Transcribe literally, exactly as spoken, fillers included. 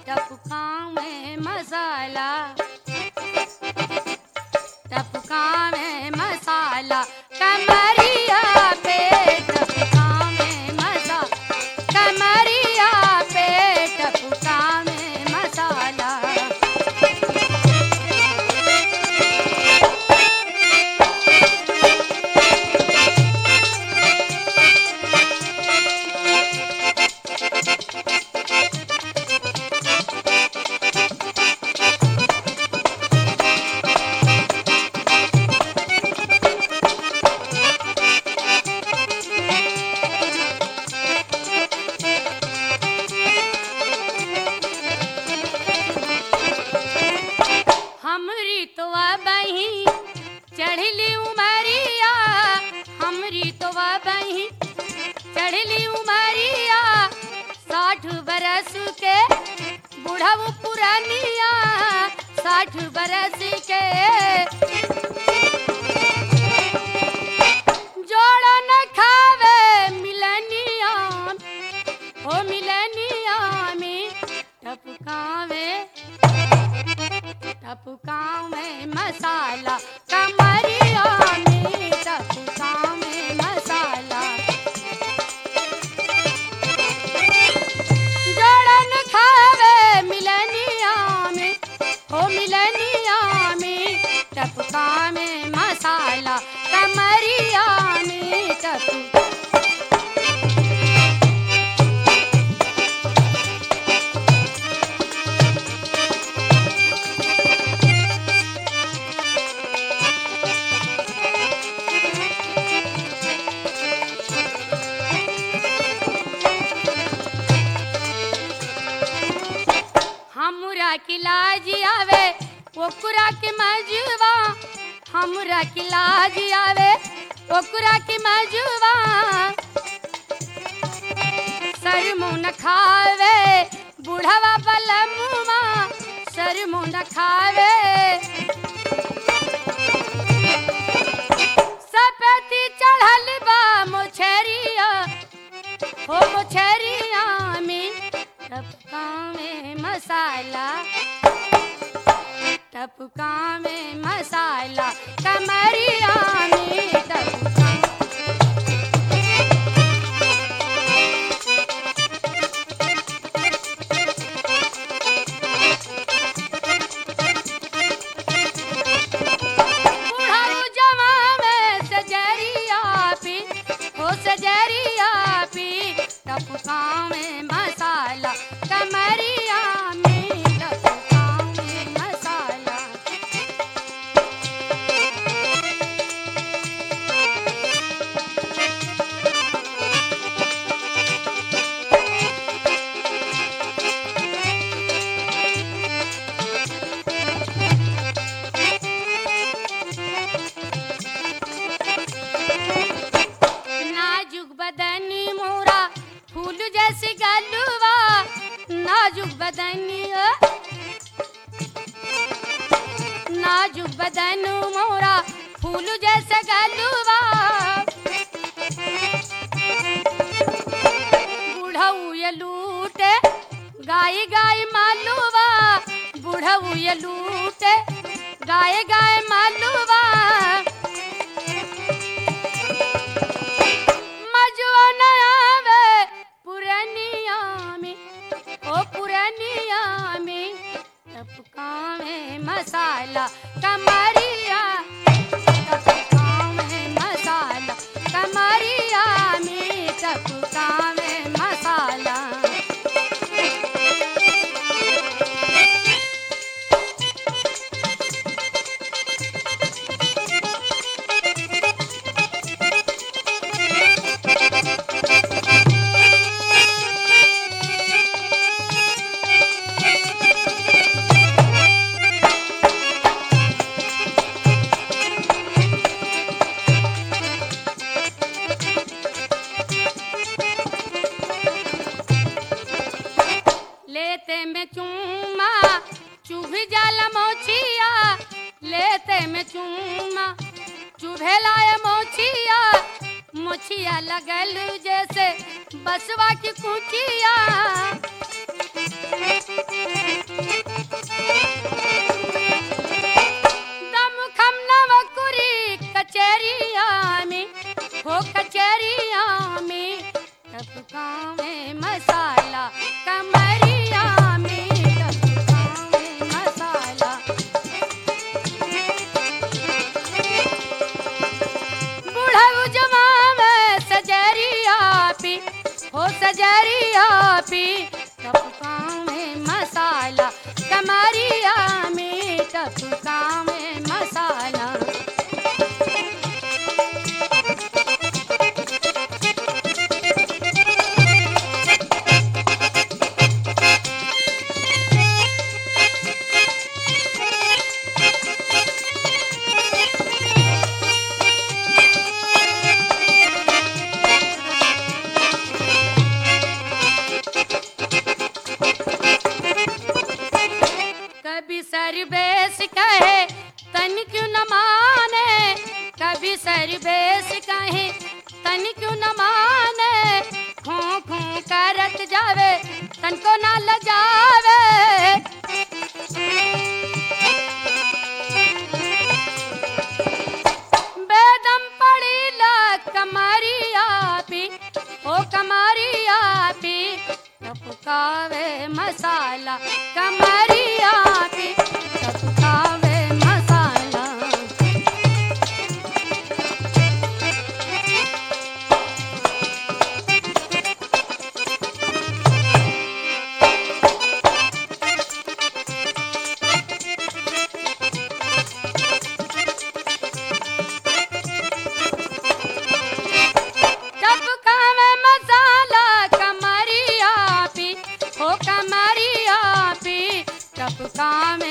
टपका में मसाला, टपका में मसाला कमरिया पे, टपका में मसा कमरिया पे, टपका में मसाला। हमरी तो बही चढ़ली उमरिया, हमरी तो बही चढ़ली उमरिया, साठ बरस के बुढ़ऊ पुरानिया, साठ बरस के जोड़ा न खावे मिलनिया, हो मिलनिया में टपकावे, टपका में मसाला कमरिया में, टपका में मसाला। जोड़न खावे मिलनिया में, हो मिलनिया में टपका में मसाला कमरिया में, टपका। हमरा की लाज आवे ओकरा के मजुआ, हमरा की लाज आवे ओकरा के मजुआ, सर मुँह न खावे बुढ़वा बलमुआ, सर मुँह न खावे। सपेती चढ़ल बा मोछरिया, हो मोछरिया में टपका में मसाला, टपका में मसाला कमरिया में, टपका। बुढ़ऊ जवान में सजरिया पी, हो सजरिया पी, टपका में मसाला कमरिया में, टपका में मसाला। नाजुक बदनी मोरा फूल जैसे गलुआ, नाजुक बदनी नाजुक बदन मोरा फूल जैसे गलुआ, बुढ़ऊ ये लूटे गाय गाय मालुआ, बुढ़ऊ ये लूटे गाय गाय मालुआ। मजुआ न आवे पुरनिया में, ओ पुरनिया में टपका में मसाला कमरिया, टपका में मसाला कमरिया में, टपका में मसाला। लेते में चूमा चुभ जाला मोचिया, लेते में चूमा चुभे लाए मोचिया, मोचिया लगल जैसे बसवा की कुचिया। कमरिया में टपकावे मसाला। कभी सरबेस कहे तन क्यों न माने, कभी सरबेस कहे तन क्यों न माने, खू खू करत जावे तन को न लजावे। बेदम पड़ी ला कमरिया पी, ओ कमरिया पी टपकावे मसाला, कमरिया पी टपकावे मसाला। टपकावे मसाला कमरिया पी, ओ कमरिया पी टपकावे